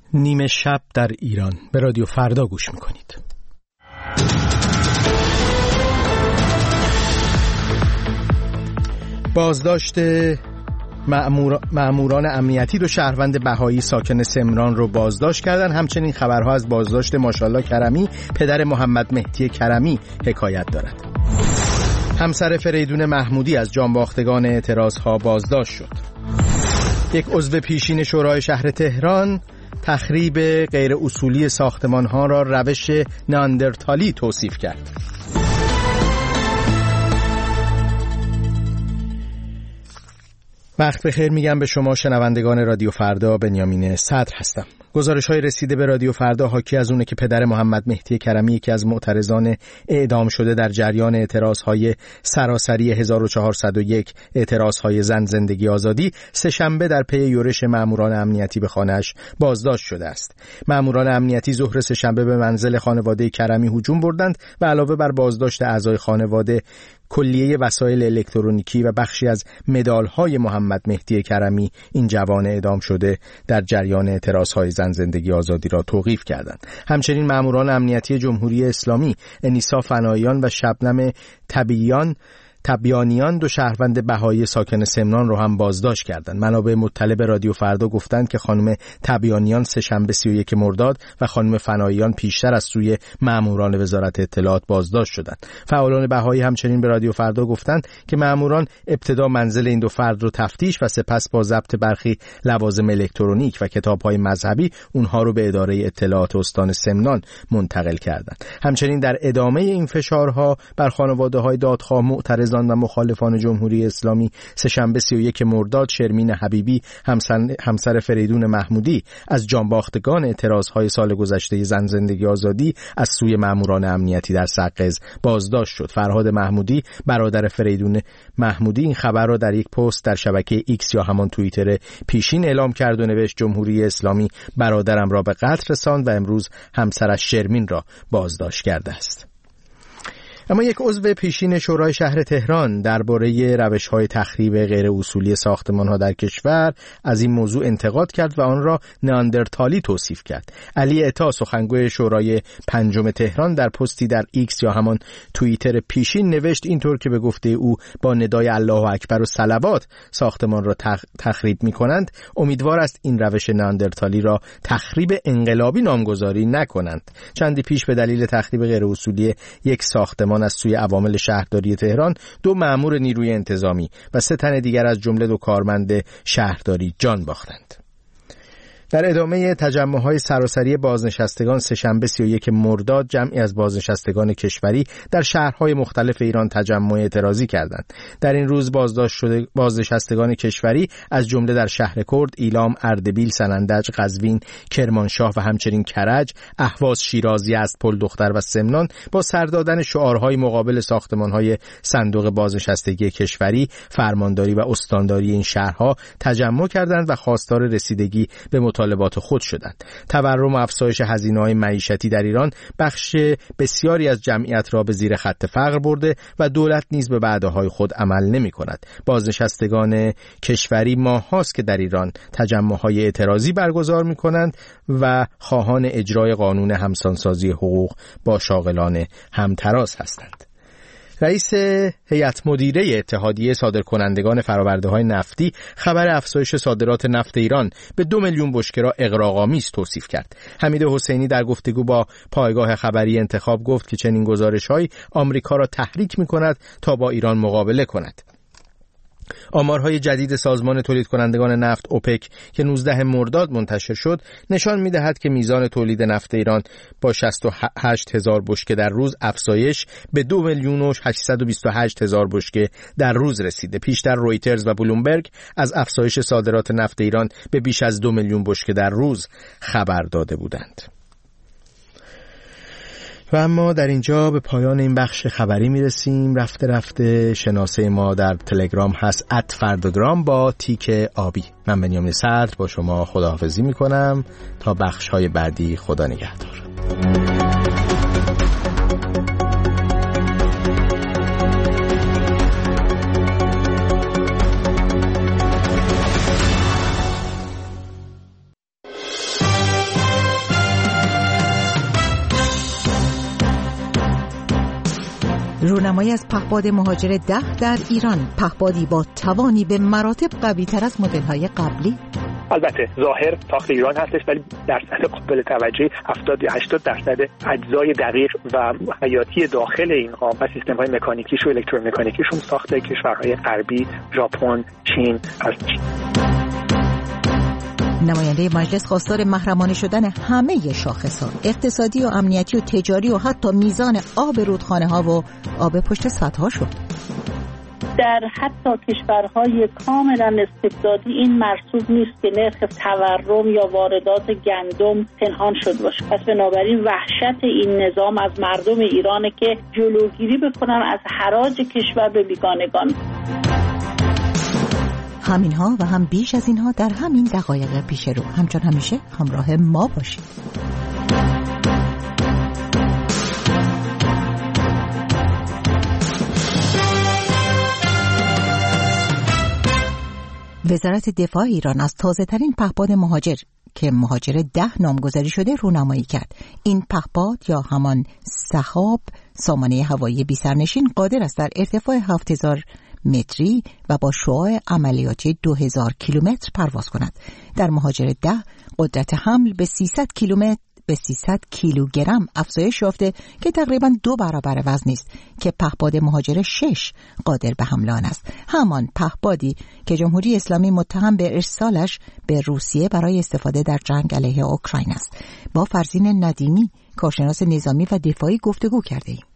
نیمه شب در ایران. به رادیو فردا گوش میکنید. بازداشت مأموران امنیتی 2 شهروند بهایی ساکن سمنان رو بازداشت کردند. همچنین خبرها از بازداشت ماشاءالله کرمی پدر محمد مهدی کرمی حکایت دارد. همسر فریدون محمودی از جانباختگان اعتراضها بازداشت شد. یک عضو پیشین شورای شهر تهران تخریب غیر اصولی ساختمان‌ها را روش ناندرتالی توصیف کرد. وقت بخیر میگم به شما شنوندگان رادیو فردا. بنیامین صدر هستم. گزارش‌های رسیده به رادیو فردا حاکی از اونه که پدر محمد مهدی کرمی، یکی از معترضان اعدام شده در جریان اعتراض‌های سراسری 1401 اعتراض‌های زن زندگی آزادی، سه‌شنبه در پی یورش مأموران امنیتی به خانه‌اش بازداشت شده است. مأموران امنیتی ظهر سه‌شنبه به منزل خانواده کرمی هجوم بردند و علاوه بر بازداشت اعضای خانواده، کلیه وسایل الکترونیکی و بخشی از مدال‌های محمد مهدی کرمی، این جوان اعدام شده در جریان اعتراض‌های زن زندگی آزادی، را توقیف کردند. همچنین مأموران امنیتی جمهوری اسلامی انیسا فناییان و شبنم تبیانیان 2 شهروند بهایی ساکن سمنان رو هم بازداشت کردند. منابع مطلع به رادیو فردا گفتند که خانم تبیانیان سه‌شنبه 31 مرداد و خانم فناییان پیشتر از سوی مأموران وزارت اطلاعات بازداشت شدند. فعالان بهایی همچنین به رادیو فردا گفتند که مأموران ابتدا منزل این 2 فرد رو تفتیش و سپس با ضبط برخی لوازم الکترونیک و کتاب‌های مذهبی اونها رو به اداره اطلاعات استان سمنان منتقل کردند. همچنین در ادامه این فشارها بر خانواده‌های دادخواه، معترضان و مخالفان جمهوری اسلامی، سه‌شنبه 31 مرداد شرمین حبیبی، همسر فریدون محمودی، از جانباختگان اعتراض‌های سال گذشته زن زندگی آزادی از سوی مأموران امنیتی در سقز بازداشت شد. فرهاد محمودی، برادر فریدون محمودی، این خبر را در یک پست در شبکه ایکس یا همان توییتر پیشین اعلام کرد و نوشت: جمهوری اسلامی برادرم را به قتل رساند و امروز همسرش شرمین را بازداشت کرده است. اما یک عضو پیشین شورای شهر تهران درباره روش‌های تخریب غیر اصولی ساختمان‌ها در کشور از این موضوع انتقاد کرد و آن را نئاندرتالی توصیف کرد. علی عطا، سخنگوی شورای 5 تهران، در پستی در ایکس یا همان توییتر پیشین نوشت اینطور که به گفته او با ندای الله اکبر و صلوات ساختمان را تخریب می‌کنند. امیدوار است این روش نئاندرتالی را تخریب انقلابی نامگذاری نکنند. چندی پیش به دلیل تخریب غیر اصولی یک ساختمان از سوی عوامل شهرداری تهران 2 مأمور نیروی انتظامی و 3 تن دیگر از جمله 2 کارمند شهرداری جان باختند. در ادامه تجمع‌های سراسری بازنشستگان سه‌شنبه 31 مرداد جمعی از بازنشستگان کشوری در شهرهای مختلف ایران تجمع اعتراضی کردند. در این روز بازداشت شده بازنشستگان کشوری از جمله در شهر کرد، ایلام، اردبیل، سنندج، قزوین، کرمانشاه و همچنین کرج، اهواز، شیراز، یزد، پل دختر و سمنان با سر دادن شعارهای مقابل ساختمان‌های صندوق بازنشستگی کشوری، فرمانداری و استانداری این شهرها تجمع کردند و خواستار رسیدگی به مطالبات خود شدند. تورم و افزایش هزینه‌های معیشتی در ایران بخش بسیاری از جمعیت را به زیر خط فقر برده و دولت نیز به وعده‌های خود عمل نمی‌کند. بازنشستگان کشوری ماه‌هاست که در ایران تجمع‌های اعتراضی برگزار می‌کنند و خواهان اجرای قانون همسانسازی حقوق با شاغلان همتراز هستند. رئیس هیئت مدیره اتحادیه صادرکنندگان فرآورده‌های نفتی خبر افزایش صادرات نفت ایران به 2 میلیون بشکه را اغراق‌آمیز توصیف کرد. حمید حسینی در گفتگو با پایگاه خبری انتخاب گفت که چنین گزارش‌هایی آمریکا را تحریک می‌کند تا با ایران مقابله کند. آمارهای جدید سازمان تولید کنندگان نفت اوپک که 19 مرداد منتشر شد نشان می‌دهد که میزان تولید نفت ایران با 68,000 بشکه در روز افزایش به 2,828,000 بشکه در روز رسیده. پیشتر رویترز و بلومبرگ از افزایش صادرات نفت ایران به بیش از 2 میلیون بشکه در روز خبر داده بودند. و اما در اینجا به پایان این بخش خبری میرسیم. رفته رفته شناسه ما در تلگرام هست @فرداگرام با تیک آبی. من بنیامین صدر با شما خداحافظی میکنم تا بخش های بعدی. خدا نگهدار. رونمایی از پهپاد مهاجر 10 در ایران، پهپادی با توانی به مراتب قوی‌تر از مدل‌های قبلی. البته ظاهر ساخت ایران هستش، ولی در سطح قابل توجهی 70-80% اجزای دقیق و حیاتی داخل اینها و سیستم‌های مکانیکیش و الکترومکانیکیشون ساخت کشورهای غربی، ژاپن، چین هست. نماینده مجلس خواستار محرمانه شدن همه شاخص‌ها، اقتصادی و امنیتی و تجاری و حتی میزان آب رودخانه‌ها و آب پشت سدها شد. در حتی کشورهای کاملا استبدادی این مرسوم نیست که نرخ تورم یا واردات گندم پنهان شد باشه. پس بنابراین وحشت این نظام از مردم ایرانه که جلوگیری بکنن از حراج کشور به بیگانگان. همینها و هم بیش از اینها در همین دقایق پیش رو. همچون همیشه همراه ما باشید. وزارت دفاع ایران از تازه‌ترین پهپاد مهاجر که مهاجر 10 نامگذاری شده رونمایی کرد. این پهپاد یا همان سحاب سامانه هوایی بی‌سرنشین قادر است در ارتفاع 7000 متری و با شعاع عملیاتی 2000 کیلومتر پرواز کند. در مهاجر 10 قدرت حمل به 300 کیلوگرم افزایش یافته که تقریباً 2 برابر وزنی است که پهپاد مهاجر 6 قادر به حمل آن است. همان پهپادی که جمهوری اسلامی متهم به ارسالش به روسیه برای استفاده در جنگ علیه اوکراین است. با فرزین ندیمی، کارشناس نظامی و دفاعی گفتگو کرده ایم.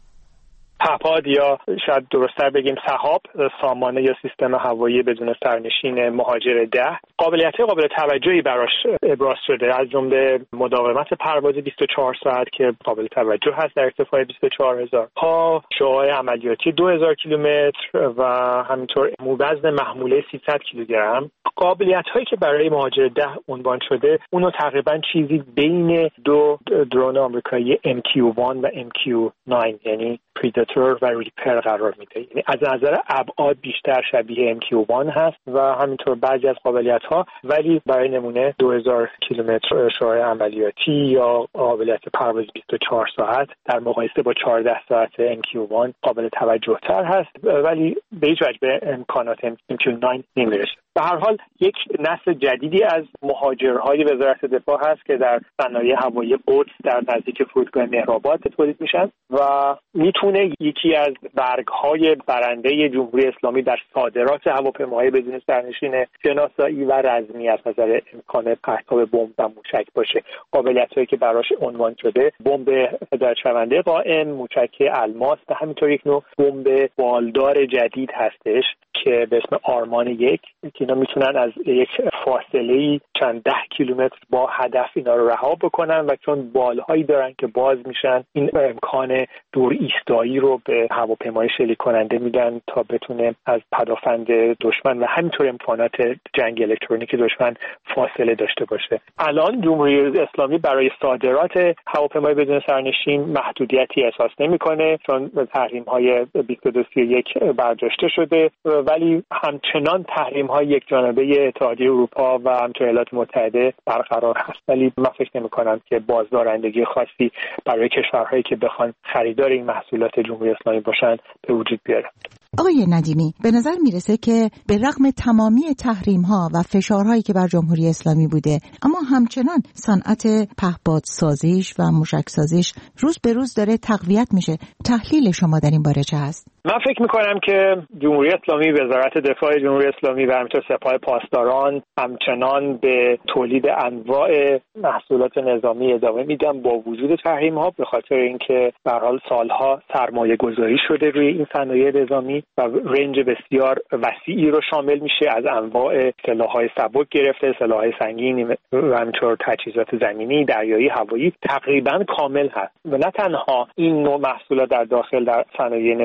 پهپاد یا شاید درست‌تر بگیم سحاب سامانه یا سیستم هوایی بدون سرنشین مهاجر 10 قابلیت‌های قابل توجهی براش ابراز شده، از جمله مداومت پرواز 24 ساعت که قابل توجه هست در ارتفاع 24000 پا، شعاع عملیاتی 2000 کیلومتر و همینطور وزن محموله 300 کیلوگرم. قابلیت‌هایی که برای مهاجر 10 عنوان شده اونو تقریباً چیزی بین 2 درون آمریکایی MQ-1 و MQ-9 یعنی پریداتور و ریپر قرار میده. یعنی از نظر ابعاد بیشتر شبیه MQ-1 هست و همینطور بعضی از قابلیت‌ها، ولی برای نمونه 2000 کیلومتر شعاع عملیاتی یا قابلیت پرواز 24 ساعت در مقایسه با 14 ساعت MQ-1 قابل توجه تر هست، ولی به هیچ وجه به امکانات MQ-9 نمیرسه. به هر حال یک نسل جدیدی از مهاجرهای وزارت دفاع هست که در صنایع هوایی قدس در نزدیک فرودگاه مهرآباد تولید میشن و میتونه یکی از برگ‌های برنده جمهوری اسلامی در صادرات هواپیماهای بدون سرنشین شناسایی و رزمی از نظر امکان پرتاب بمب و موشک باشه. قابلیت‌هایی که براش عنوان شده بمب هدایت‌شونده قائم، موشک الماس و همینطور یک نوع بمب بالدار جدید هستش که به اسم آرمان 1 که اینا میتونن از یک فاصله چند 10 کیلومتر با هدف اینا رو رها بکنن و چون بالهایی دارن که باز میشن این امکان دور ایستایی رو به هواپیمای شلیک کننده میدن تا بتونه از پدافند دشمن و همینطور امکانات جنگ الکترونیک دشمن فاصله داشته باشه. الان جمهوری اسلامی برای صادرات هواپیمای بدون سرنشین محدودیتی احساس نمیکنه چون تحریم‌های 2231 برداشته شده، ولی همچنان تحریم‌های یک جانبه اتحادیه اروپا و همچنین ایالات متحده برقرار هست، ولی من فکر نمی‌کنم که بازدارندگی خاصی برای کشورهایی که بخوان خریدار این محصولات جمهوری اسلامی باشن به وجود بیاره. آقای ندیمی، به نظر میرسه که به رغم تمامی تحریم‌ها و فشارهایی که بر جمهوری اسلامی بوده، اما همچنان صنعت پهپاد سازیش و موشک سازیش روز به روز داره تقویت میشه. تحلیل شما در این باره چه هست؟ من فکر میکنم که جمهوری اسلامی، وزارت دفاع جمهوری اسلامی و همینطور سپاه پاسداران همچنان به تولید انواع محصولات نظامی ادامه میدن با وجود تحریم‌ها، به خاطر اینکه به هر حال سالها سرمایه گذاری شده روی این صنایع نظامی و رنج بسیار وسیعی رو شامل میشه، از انواع سلاح‌های سبک گرفته سلاح‌های سنگین و همینطور تجهیزات زمینی، دریایی، هوایی تقریبا کامل هست و نه تنها این نوع محصولات در داخل در صنایع نظامی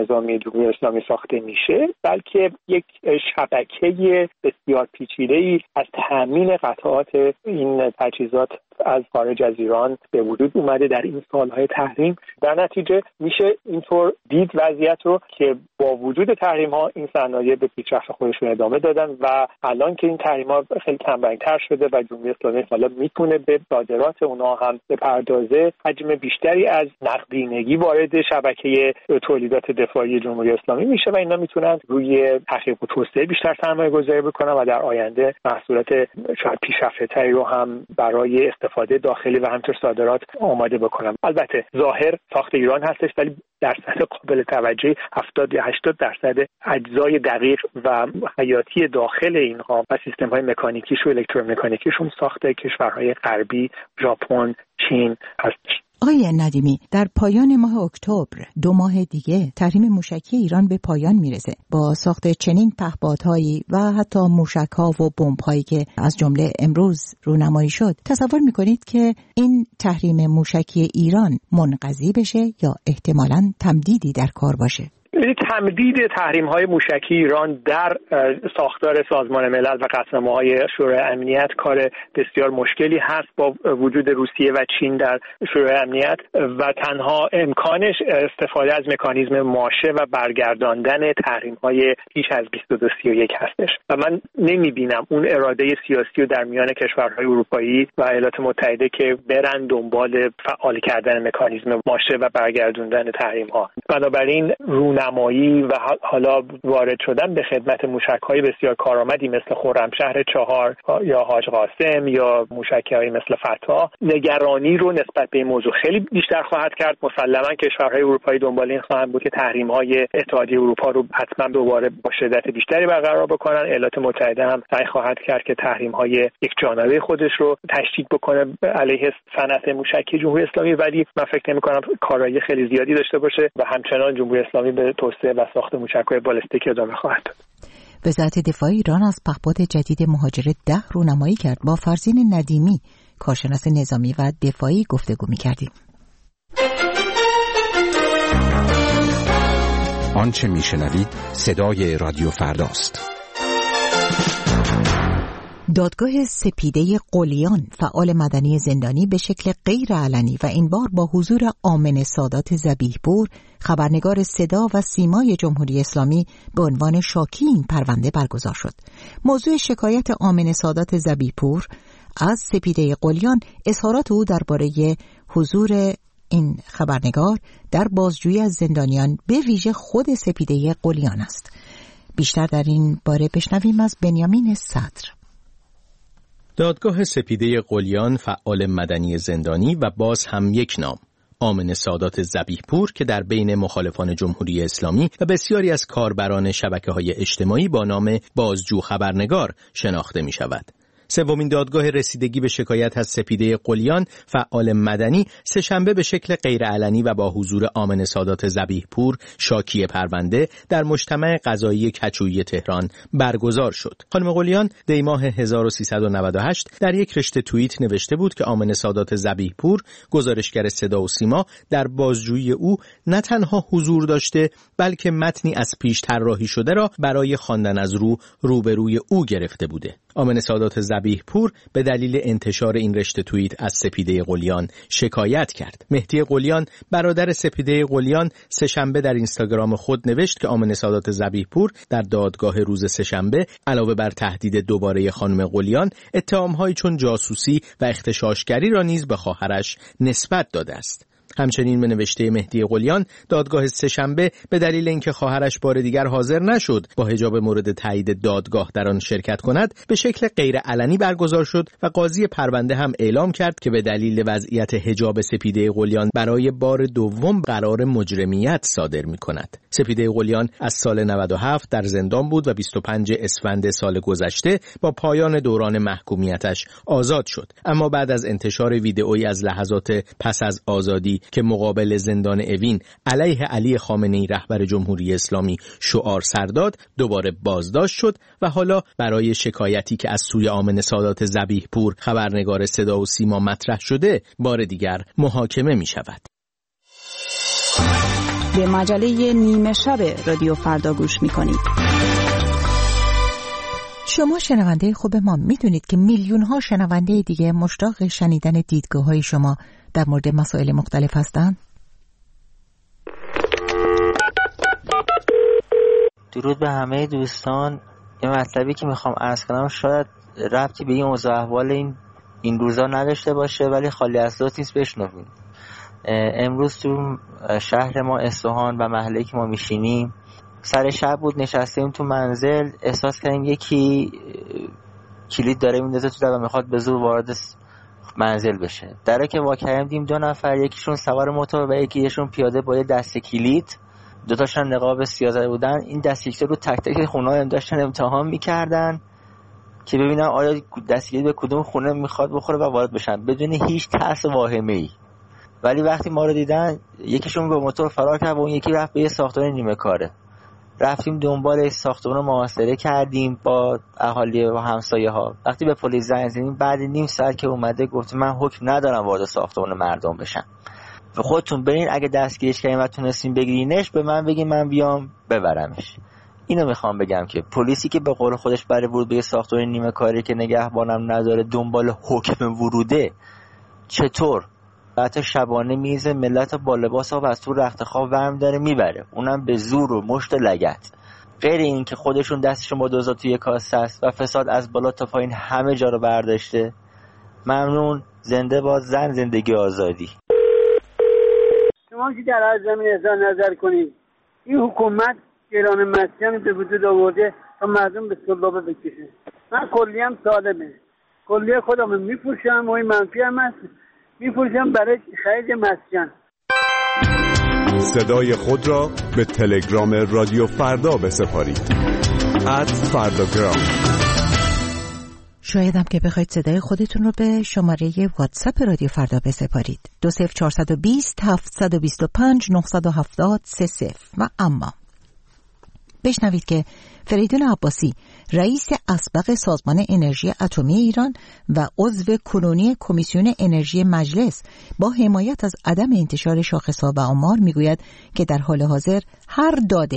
جمهوری اسلامی ساخته میشه، بلکه یک شبکه بسیار پیچیده‌ای از تامین قطعات این تجهیزات از خارج از ایران به وجود اومده در این سالهای تحریم. در نتیجه میشه اینطور دید وضعیت رو که با وجود تحریم ها این صنایع به پیشرفت خودشون ادامه دادن و الان که این تحریم ها خیلی کمرنگ‌تر شده و جمهوری اسلامی حالا میتونه به صادرات اونها هم بپردازه، حجم بیشتری از نقدینگی وارد شبکه تولیدات دفاعی جمهوری اسلامی میشه و اینا میتونن روی تحقیق و توسعه بیشتر سرمایه‌گذاری بکنن و در آینده محصولات شاید پیشرفته‌تری رو هم برای استفاده داخلی و همینطور صادرات آماده بکنن. البته ظاهر ساخت ایران هستش، ولی درصد قابل توجهی 70 یا 80% اجزای دقیق و حیاتی داخل اینها و سیستم‌های مکانیکیش و الکترومکانیکیشون ساخت کشورهای غربی، ژاپن، چین هستش. آقای ندیمی، در پایان ماه اکتبر 2 ماه دیگه تحریم موشکی ایران به پایان میرسه. با ساخت چنین پهپادهایی و حتی موشک‌ها و بمب‌هایی که از جمله امروز رونمایی شد، تصور میکنید که این تحریم موشکی ایران منقضی بشه یا احتمالاً تمدیدی در کار باشه؟ تمدید تحریم‌های موشکی ایران در ساختار سازمان ملل و قطعنامه‌های شورای امنیت کار بسیار مشکلی هست با وجود روسیه و چین در شورای امنیت و تنها امکانش استفاده از مکانیزم ماشه و برگرداندن تحریم‌های بیش از 2231 هستش و من نمی‌بینم اون اراده سیاسی رو در میان کشورهای اروپایی و ایالات متحده که برن دنبال فعال کردن مکانیزم ماشه و برگرداندن تحریم‌ها. بنابراین نمایی و حالا وارد شدن به خدمت موشک‌های بسیار کارآمدی مثل خرمشهر 4 یا حاج قاسم یا موشک‌های مثل فتح نگرانی رو نسبت به این موضوع خیلی بیشتر خواهد کرد. مسلماً کشورهای اروپایی دنبال این خواهند بود که تحریم‌های اتحادیه اروپا رو حتما دوباره با شدت بیشتری برقرار بکنن. ایالات متحده هم سعی خواهد کرد که تحریم‌های یک جانبه خودش رو تشدید بکنه علیه صنعت موشکی جمهوری اسلامی، ولی من فکر نمی‌کنم کارایی خیلی زیادی داشته باشه و همچنان جمهوری اسلامی به توسعه و ساخت موشک‌های بالستیک ادامه خواهد داد. وزارت دفاع ایران از پهپاد جدید مهاجر 10 رونمایی کرد. با فرزین ندیمی، کارشناس نظامی و دفاعی گفتگو می‌کردیم. آنچه میشنوید صدای رادیو فرداست. دادگاه سپیده قلیان، فعال مدنی زندانی به شکل غیر علنی و این بار با حضور آمن سادات ذبیح‌پور، خبرنگار صدا و سیمای جمهوری اسلامی، به عنوان شاکی این پرونده برگزار شد. موضوع شکایت آمن سادات ذبیح‌پور از سپیده قلیان اظهارات او درباره حضور این خبرنگار در بازجویی از زندانیان، به ویژه خود سپیده قلیان است. بیشتر در این باره بشنویم از بنیامین صدر. دادگاه سپیده قلیان، فعال مدنی زندانی و باز هم یک نام، آمن سادات ذبیح‌پور، که در بین مخالفان جمهوری اسلامی و بسیاری از کاربران شبکه‌های اجتماعی با نام بازجو خبرنگار شناخته می‌شود. سومین دادگاه رسیدگی به شکایت از سپیده قلیان، فعال مدنی، سه‌شنبه به شکل غیرعلنی و با حضور آمن سادات ذبیح‌پور، شاکی پرونده، در مجتمع قضایی کچویی تهران برگزار شد. خانم قلیان دی ماه 1398 در یک رشته توییت نوشته بود که آمن سادات ذبیح‌پور، گزارشگر صدا و سیما، در بازجویی او نه تنها حضور داشته، بلکه متنی از پیش طراحی شده را برای خواندن از روبروی او گرفته بوده. آمن سادات ذبیح‌پور به دلیل انتشار این رشته توییت از سپیده قلیان شکایت کرد. مهدی قلیان، برادر سپیده قلیان، سه‌شنبه در اینستاگرام خود نوشت که آمن سادات ذبیح‌پور در دادگاه روز سه‌شنبه علاوه بر تهدید دوباره خانم قلیان، اتهام‌هایی چون جاسوسی و اغتشاشگری را نیز به خواهرش نسبت داده است. همچنین به نوشته مهدی قلیان، دادگاه سه‌شنبه به دلیل اینکه خواهرش بار دیگر حاضر نشد با حجاب مورد تایید دادگاه در آن شرکت کند، به شکل غیر علنی برگزار شد و قاضی پرونده هم اعلام کرد که به دلیل وضعیت حجاب سپیده قلیان برای بار دوم قرار مجرمیت صادر می‌کند. سپیده قلیان از سال 97 در زندان بود و 25 اسفند سال گذشته با پایان دوران محکومیتش آزاد شد. اما بعد از انتشار ویدئویی از لحظات پس از آزادی که مقابل زندان اوین علیه علی خامنه‌ای رهبر جمهوری اسلامی شعار سر داد، دوباره بازداشت شد و حالا برای شکایتی که از سوی آمن سادات ذبیح‌پور، خبرنگار صدا و سیما، مطرح شده، بار دیگر محاکمه می شود. به مجله نیمه شب رادیو فردا گوش می‌کنید. شما شنونده خوب ما میدونید که میلیون ها شنونده دیگه مشتاق شنیدن دیدگاه‌های شما در مورد مسائل مختلف هستند. درود به همه دوستان. یه مطلبی که میخوام عرض کنم شاید ربطی به این اوضاع احوال این روزا نداشته باشه، ولی خالی از لطف نیست بشنوید. امروز تو شهر ما اصفهان و محله‌ای که ما میشینیم سر شب بود، نشستیم تو منزل، احساس کردیم یکی کلید داره میندازه تو در و میخواد به زور وارد منزل بشه. درک که وا کردیم دیدیم 2 نفر، یکیشون سوار موتور و یکیشون پیاده با یه دست کلید، دوتاشون نقاب سیاه زده بودن. این دست کلید رو تک تک خونه‌ها هم داشتن امتحان میکردن که ببینن آیا دست کلید به کدوم خونه میخواد بخوره و وارد بشن بدون هیچ ترس واهمه‌ای. ولی وقتی ما رو دیدن یکیشون به موتور فرار کرد و اون یکی رفت به یه ساختمان نیمه کاره. رفتیم دنبال ساختمان رو محاصره کردیم با اهالی و همسایه ها. وقتی به پلیس زنگ زدیم بعد نیم ساعت که اومده گفت من حکم ندارم وارد ساختمان مردم بشم، و خودتون برین اگه دستگیرش کردین و تونستین بگیرینش به من بگین من بیام ببرمش. اینو میخوام بگم که پلیسی که به قول خودش برای ورود به ساختمان نیمه کاری که نگهبانم نداره دنبال حکم وروده، چطور حتی شبانه میز ملت با لباس ها و از تو رخت خواب ورم داره میبره، اونم به زور و مشت لگد. غیر این که خودشون دستشون با دوزا توی کاسه است و فساد از بالا تا پایین همه جا رو برداشته. ممنون. زنده باد زن، زندگی آزادی. شما که در هر زمین اظهار نظر کنید، این حکومت گران مسکن به وجود آورده تا مردم به سلابه بکشه. من کلیم سالمه، کلیه خودم میفروشم و این منفی هم هست، میفروشم برای خرید مسکن. صدای خود را به تلگرام رادیو فردا بسپارید. @فرداگرام. شایدم که بخواید صدای خودتون رو به شماره واتساپ رادیو فردا بسپارید 20420 725 970 30. و اما بشنوید که فریدون عباسی رئیس اسبق سازمان انرژی اتمی ایران و عضو کنونی کمیسیون انرژی مجلس با حمایت از عدم انتشار شاخص‌ها و آمار میگوید که در حال حاضر هر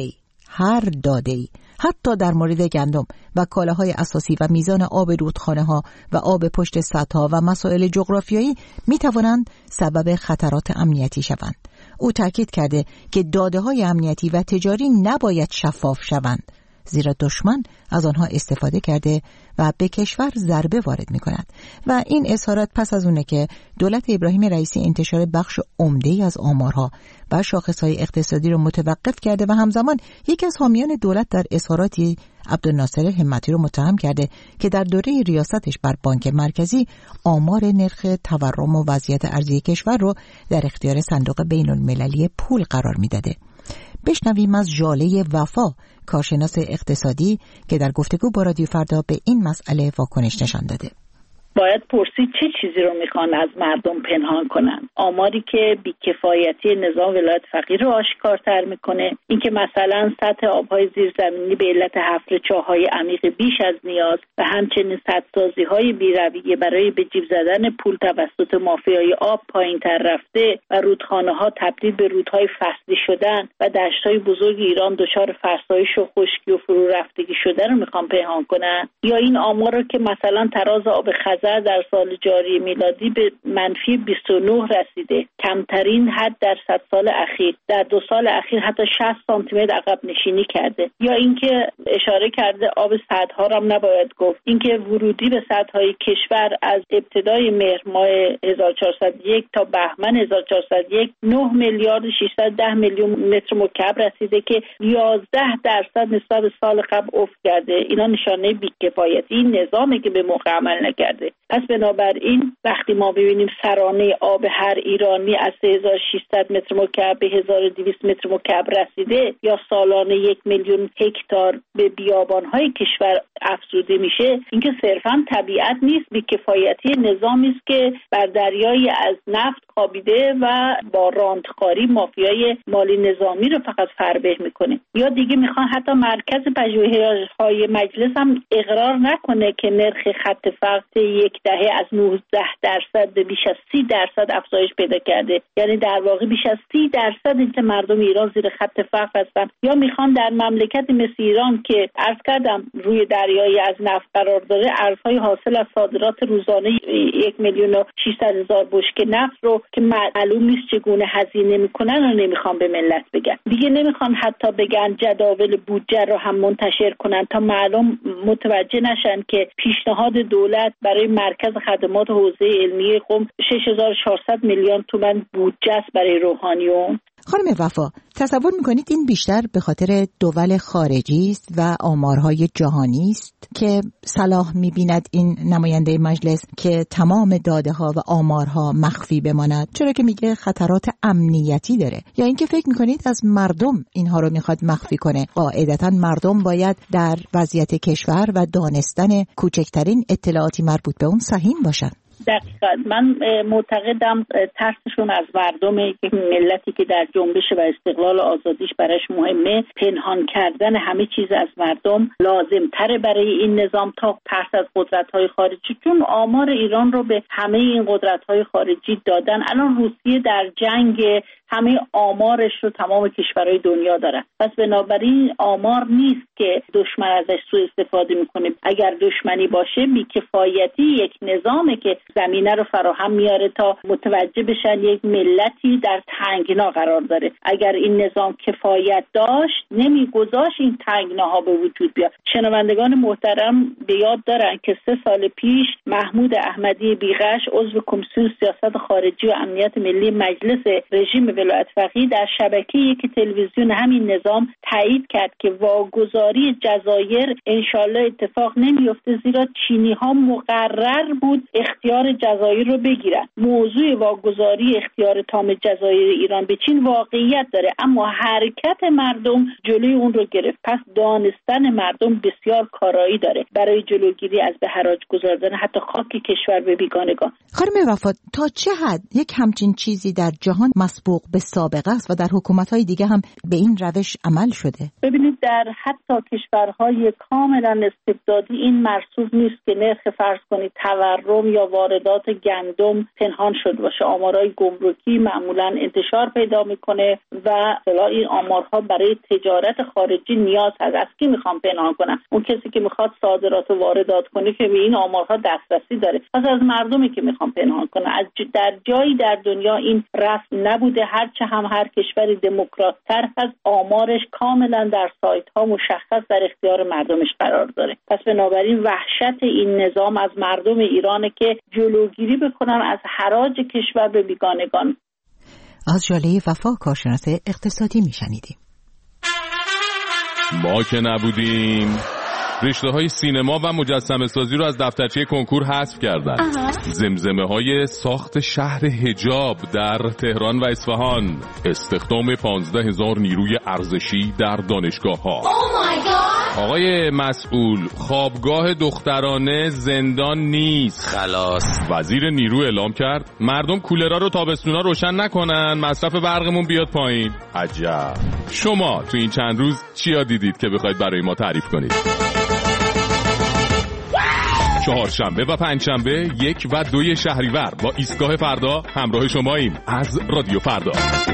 داده‌ای حتی در مورد گندم و کالاهای اساسی و میزان آب رودخانه‌ها و آب پشت سدها و مسائل جغرافیایی میتوانند سبب خطرات امنیتی شوند. او تاکید کرده که داده‌های امنیتی و تجاری نباید شفاف شوند، زیرا دشمن از آنها استفاده کرده و به کشور ضربه وارد می‌کند. و این اظهارات پس از اونه که دولت ابراهیم رئیسی انتشار بخش عمده‌ای از آمارها و شاخص‌های اقتصادی را متوقف کرده و همزمان یکی از حامیان دولت در اظهاراتی عبدالناصر همتی رو متهم کرده که در دوره ریاستش بر بانک مرکزی آمار نرخ تورم و وضعیت ارزی کشور رو در اختیار صندوق بین‌المللی پول قرار میداده. بشنویم از ژاله وفا، کارشناس اقتصادی که در گفتگو با رادیو فردا به این مسئله واکنش نشان داده. باید پرسید چه چیزی رو میخوان از مردم پنهان کنن. آماری که بیکفایتی نظام ولایت فقیر رو آشکارتر میکنه، اینکه مثلا سطح آبهای زیرزمینی به علت حفر چاه‌های عمیق بیش از نیاز و همچنین سدسازی‌های بی‌رویه برای به جیب زدن پول توسط مافیای آب پایین‌تر رفته و رودخانه‌ها تبدیل به رودهای فصلی شدن و دشت‌های بزرگ ایران دچار فرسایش و خشکی و فرو رفتگی شده رو میخوان پنهان کنن. یا این آمار رو که مثلا تراز آب در سال جاری میلادی به منفی 29 رسیده، کمترین حد در 100 سال اخیر. در 2 سال اخیر حتی 60 سانتی متر عقب نشینی کرده. یا اینکه اشاره کرده آب سدها را هم نباید گفت، اینکه ورودی به سدهای کشور از ابتدای مهر ماه 1401 تا بهمن 1401 9 میلیارد 610 میلیون متر مکعب رسیده که 11% نسبت به سال قبل افت کرده. اینا نشانه بی‌کفایتی این نظامی که به موقع عمل نکرده. پس بنابراین وقتی ما ببینیم سرانه آب هر ایرانی از 3600 متر مکعب به 1200 متر مکعب رسیده، یا سالانه 1 میلیون هکتار به بیابان‌های کشور افزوده میشه، اینکه صرفا طبیعت نیست، بی‌کفایتی نظامی است که بر دریایی از نفت خوابیده و با راندخاری مافیای مالی نظامی رو فقط فربه میکنه. یا دیگه میخوان حتی مرکز پژوهش‌های مجلس هم اقرار نکنه که نرخ خط فقر یک دهه از 19% به بیش از 30% افزایش پیدا کرده. یعنی در واقع بیش از 30% اینکه مردم ایران زیر خط فقر هستن. یا میخوان در مملکت مثل ایران که عرض کردم روی دریایی از نفت قرار داره، ارزهای حاصل از صادرات روزانه 1,600,000 بشکه نفت رو که معلوم نیست چگونه هزینه میکنن و نمیخوان به ملت بگن. دیگه نمیخوان حتی بگن جداول بودجه رو هم منتشر کنن تا معلوم متوجه نشن که پیشنهاد دولت برای مرکز خدمات حوزه علمی قم 6,400 میلیون تومان بودجه است برای روحانیون. خانم وفا، تصور میکنید این بیشتر به خاطر دول خارجی است و آمارهای جهانی است که صلاح میبیند این نماینده مجلس که تمام داده ها و آمارها مخفی بماند، چرا که میگه خطرات امنیتی داره؟ یا اینکه فکر میکنید از مردم اینها رو میخواد مخفی کنه؟ قاعدتا مردم باید در وضعیت کشور و دانستن کوچکترین اطلاعاتی مربوط به اون سهیم باشن. دقیقاً من معتقدم ترسشون از مردمه که ملتی که در جنبش و استقلال آزادیش براش مهمه، پنهان کردن همه چیز از مردم لازم تره برای این نظام تا ترس از قدرت‌های خارجی، چون آمار ایران رو به همه این قدرت‌های خارجی دادن. الان روسیه در جنگ، همه آمارش رو تمام کشورهای دنیا دارن. پس بنابراین آمار نیست که دشمن ازش سوء استفاده میکنه. اگر دشمنی باشه بی‌کفایتی یک نظامه که زمینه رو فراهم میاره تا متوجه بشن یک ملتی در تنگنا قرار داره. اگر این نظام کفایت داشت نمیگذاشت این تنگناها به وجود بیاد. شنوندگان محترم به یاد دارن که 3 سال پیش محمود احمدی بیغش عضو کمیسیون سیاست خارجی و امنیت ملی مجلس رژیم ولایت فقیه در شبکه یک تلویزیون همین نظام تایید کرد که واگذاری جزایر انشالله اتفاق نمیفته، زیرا چینی ها مقرر بود اختیار جزایر رو بگیرن. موضوع واگذاری اختیار تام جزایر ایران به چین واقعیت داره، اما حرکت مردم جلوی اون رو گرفت. پس دانستن مردم بسیار کارایی داره برای جلوگیری از به حراج گذاردن حتی خاک کشور به بیگانگان. خانم وفات، تا چه حد یک همچین چیزی در جهان مسبوق به سابقه است و در حکومت‌های دیگه هم به این روش عمل شده؟ ببینید در حتی کشورهای کاملا استبدادی این مرسوم نیست که نرخ فرض کنید تورم یا واردات گندم پنهان شده باشه. آمارهای گمرکی معمولا انتشار پیدا میکنه و این آمارها برای تجارت خارجی نیاز هست. از کی میخوام پنهان کنم؟ اون کسی که میخواد صادرات و واردات کنه که به این آمارها دسترسی داره. پس از مردمی که میخوام پنهان کنه. در جایی در دنیا این رسم نبوده، هرچه هم هر کشوری دموکرات تر هست آمارش کاملا در سایت ها مشخص در اختیار مردمش قرار داره. پس بنابراین وحشت این نظام از مردم ایرانه که جلوگیری بکنن از حراج کشور به بیگانگان. از ژاله وفا کارشناس اقتصادی میشنیدیم. ما که نبودیم رشته‌های سینما و مجسمه سازی رو از دفترچه کنکور حذف کردن. زمزمه‌های ساخت شهر حجاب در تهران و اصفهان، استخدام 15,000 نیروی ارزشی در دانشگاه‌ها. آقای مسئول، خوابگاه دخترانه زندان نیست. خلاص. وزیر نیرو اعلام کرد مردم کولرها رو تابستونا روشن نکنن، مصرف برقمون بیاد پایین. عجب. شما تو این چند روز چیا دیدید که بخواید برای ما تعریف کنید؟ چهارشنبه و پنجشنبه 1 و 2 شهریور با ایستگاه فردا همراه شماییم از رادیو فردا.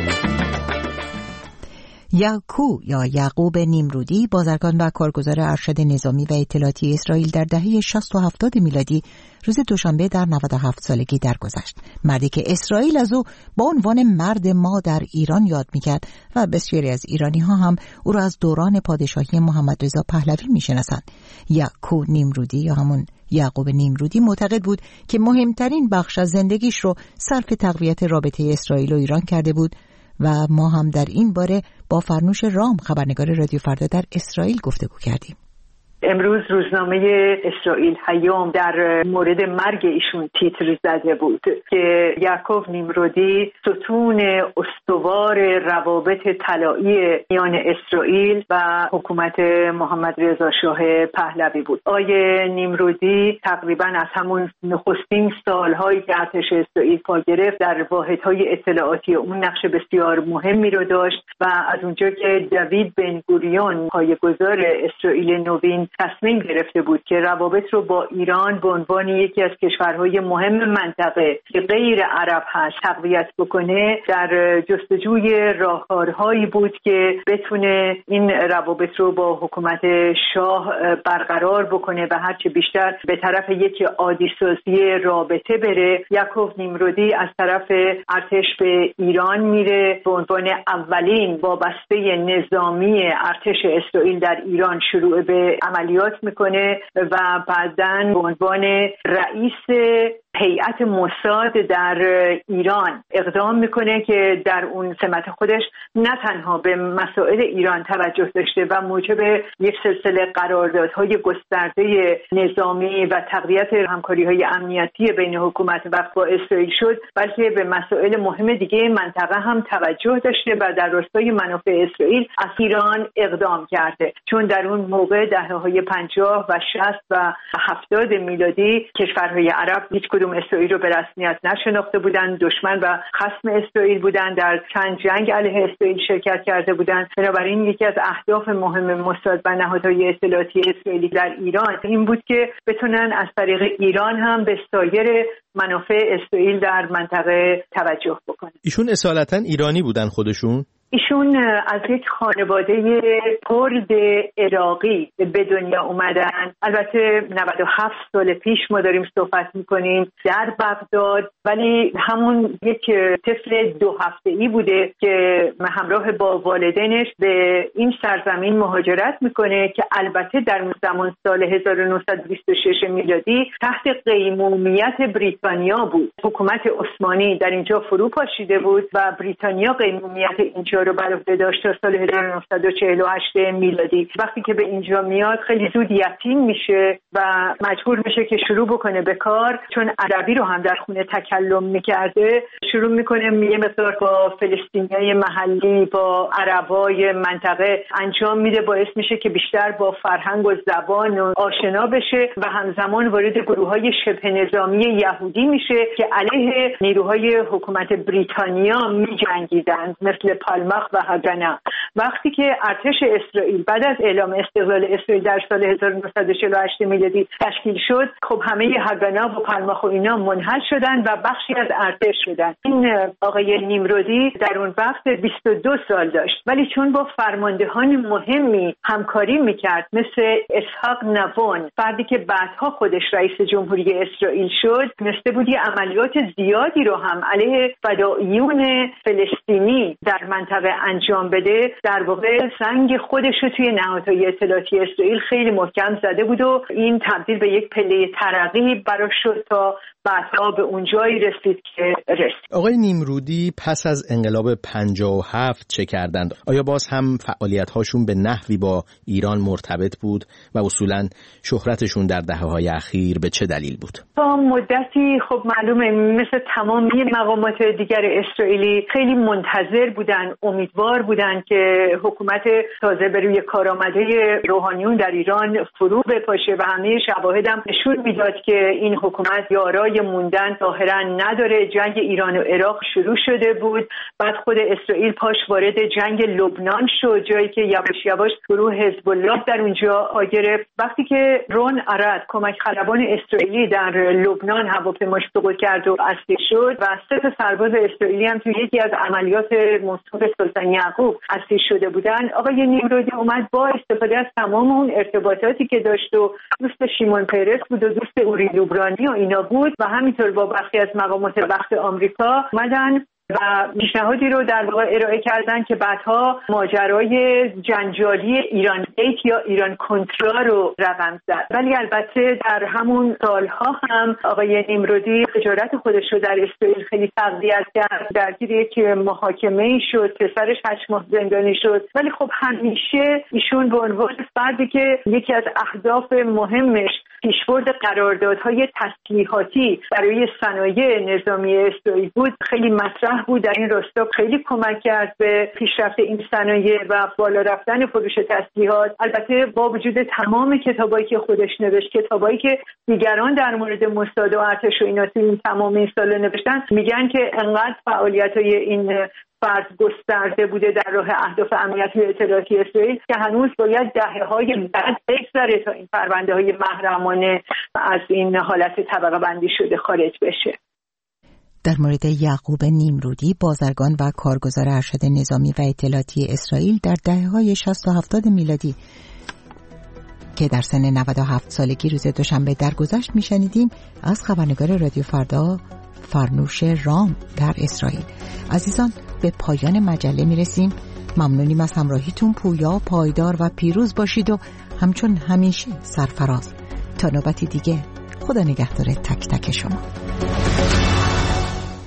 یعقوب نیمرودی، بازرگان و کارگزار ارشد نظامی و اطلاعاتی اسرائیل، در دهه 60 و 70 میلادی روز دوشنبه در 97 سالگی درگذشت. مردی که اسرائیل از او با عنوان مرد ما در ایران یاد میکرد و بسیاری از ایرانی ها هم او را از دوران پادشاهی محمد رضا پهلوی میشناسند. یعقوب نیمرودی معتقد بود که مهمترین بخش از زندگیش رو صرف تقویت رابطه اسرائیل و ایران کرده بود و ما هم در این باره با فرنوش رام، خبرنگار رادیو فردا در اسرائیل، گفتگو کردیم. امروز روزنامه اسرائیل هیوم در مورد مرگ ایشون تیتر زده بود که یعقوب نیمرودی ستون استوار روابط طلایی میان اسرائیل و حکومت محمد رضا شاه پهلوی بود. آقای نیمرودی تقریبا از همون نخستین سالهایی که ارتش اسرائیل پا گرفت در واحدهای اطلاعاتی اون نقش بسیار مهمی رو داشت و از اونجا که دوید بن گوریون پایه‌گذار اسرائیل نوین تصمیم گرفته بود که روابط رو با ایران به عنوان یکی از کشورهای مهم منطقه که غیر عرب هست تقویت بکنه، در جستجوی راهکارهایی بود که بتونه این روابط رو با حکومت شاه برقرار بکنه و هرچه بیشتر به طرف یک عادی‌سازی رابطه بره. یعقوب نیمرودی از طرف ارتش به ایران میره، به عنوان اولین وابسته نظامی ارتش اسرائیل در ایران شروع به عملیات میکنه و بعداً به عنوان رئیس هیئت موساد در ایران اقدام میکنه که در اون سمت خودش نه تنها به مسائل ایران توجه داشته و موجب یک سلسله قراردادهای گسترده نظامی و تقویت همکاری‌های امنیتی بین حکومت و با اسرائیل شد، بلکه به مسائل مهم دیگه منطقه هم توجه داشته و در راستای منافع اسرائیل از ایران اقدام کرده. چون در اون موقع دهه‌های 50 و 60 و 70 میلادی کشورهای عرب هیچ کدوم اسرائیل رو به رسمیت نشناخته بودند، دشمن و خصم اسرائیل بودند، در چند جنگ علیه اسرائیل شرکت کرده بودند. بنابراین یکی از اهداف مهم موساد و نهادهای اطلاعاتی اسرائیلی در ایران این بود که بتونن از طریق ایران هم به سایر منافع اسرائیل در منطقه توجه بکنن. ایشون اصالتا ایرانی بودن خودشون؟ ایشون از یک خانواده کرد عراقی به دنیا اومدن. البته 97 سال پیش ما داریم صحبت میکنیم در بغداد، ولی همون یک طفل 2 هفته‌ای بوده که همراه با والدینش به این سرزمین مهاجرت میکنه که البته در زمان سال 1926 میلادی تحت قیمومیت بریتانیا بود. حکومت عثمانی در اینجا فرو پاشیده بود و بریتانیا قیمومیت اینجا رو بر عهده داشت تا سال 1948 میلادی. وقتی که به اینجا میاد خیلی زود یتیم میشه و مجبور میشه که شروع بکنه به کار، چون عربی رو هم در خونه تکلم میکرده. شروع میکنه یه مقدار با فلسطینیای محلی، با عربای منطقه انجام میده، باعث میشه که بیشتر با فرهنگ و زبان آشنا بشه و همزمان وارد گروه‌های شبه نظامی یهودی میشه که علیه نیروهای حکومت بریتانیا میجنگیدند، مثل پالماخ و هاگانا. وقتی که ارتش اسرائیل بعد از اعلام استقلال اسرائیل در سال 1948 میلادی تشکیل شد، خب همه هاگانا و پالماخ و اینا منحل شدن و بخشی از ارتش شدن. این آقای نیمرودی در اون وقت 22 سال داشت، ولی چون با فرماندهان مهمی همکاری میکرد مثل اسحاق نوون، فردی که بعدها خودش رئیس جمهوری اسرائیل شد، تونسته بود عملیات زیادی رو هم علیه فدائیون فلسطینی در منطقه انجام بده. در واقع سنگ خودش رو توی نهادهای اطلاعاتی اسرائیل خیلی محکم زده بود و این تبدیل به یک پله ترقی براش شد تا بعدها به اونجایی رسید که رسید. آقای نیمرودی پس از انقلاب 57 چه کردند؟ آیا باز هم فعالیت‌هاشون به نحوی با ایران مرتبط بود و اصولاً شهرتشون در دهه‌های اخیر به چه دلیل بود؟ تا مدتی خب معلومه مثل تمامی مقامات دیگر اسرائیلی خیلی منتظر بودن، امیدوار بودن که حکومت تازه به روی کار آمده روحانیون در ایران فرو بپاشه و همه شواهد هم نشون میداد که این حکومت یارای موندن ظاهرا نداره. جنگ ایران و عراق شروع شده بود، بعد خود اسرائیل پاش وارد جنگ لبنان شد، جایی که یواش یواش گروه حزب الله در اونجا آ گرفت. وقتی که رون ارد کمک خلبان اسرائیلی در لبنان هواپیماش سقوط کرد و اسیر شد و 3 سرباز اسرائیلی هم توی یکی از عملیات منصور سلطان یعقوب اسیر شده بودن، آقای نیمرودی اومد با استفاده از تمام اون ارتباطاتی که داشت و دوست شیمون پیرس بود و دوست اوری لوبرانی و اینا بود و همینطور با برخی از مقامات وقت آمریکا اومدن و پیشنهادی رو در واقع ارائه کردن که بعدها ماجرای جنجالی ایران گیت یا ایران کنترا رو رقم زد. ولی البته در همون سالها هم آقای نیمرودی خجالت خودش رو در اسرائیل خیلی تقویت کرد، درگیر یک محاکمه‌ای شد، پسرش 8 ماه زندانی شد. ولی خب همیشه ایشون به عنوان فردی که یکی از اهداف مهمش پیشبرد قراردادهای تسلیحاتی برای صنایع نظامی اسرائیل بود، خیلی مطرح بود. در این راستا خیلی کمک کرد به پیشرفت این صنایع و بالا رفتن فروش تسلیحات. البته با وجود تمام کتابایی که خودش نوشت، کتابایی که دیگران در مورد موساد و ارتش و اینا تو این تمام این سال نوشتن، میگن که انقدر فعالیت‌های این فرد گسترده بوده در راه اهداف امنیتی و اطلاعاتی اسرائیل که هنوز باید دهه‌های بعد بگذره تا این پرونده‌های محرمانه از این حالت طبقه بندی شده خارج بشه. در مورد یعقوب نیمرودی، بازرگان و کارگزار ارشد نظامی و اطلاعاتی اسرائیل، در دهه‌های 60 و 70 میلادی که در سن 97 سالگی روز دوشنبه درگذشت، میشنیدیم از خبرنگار رادیو فردا فرنوش رام در اسرائیل. عزیزان، به پایان مجله میرسیم. ممنونیم از همراهیتون. پویا، پایدار و پیروز باشید و همچون همیشه سرفراز. تا نوبتی دیگه، خدا نگهدار تک تک شما.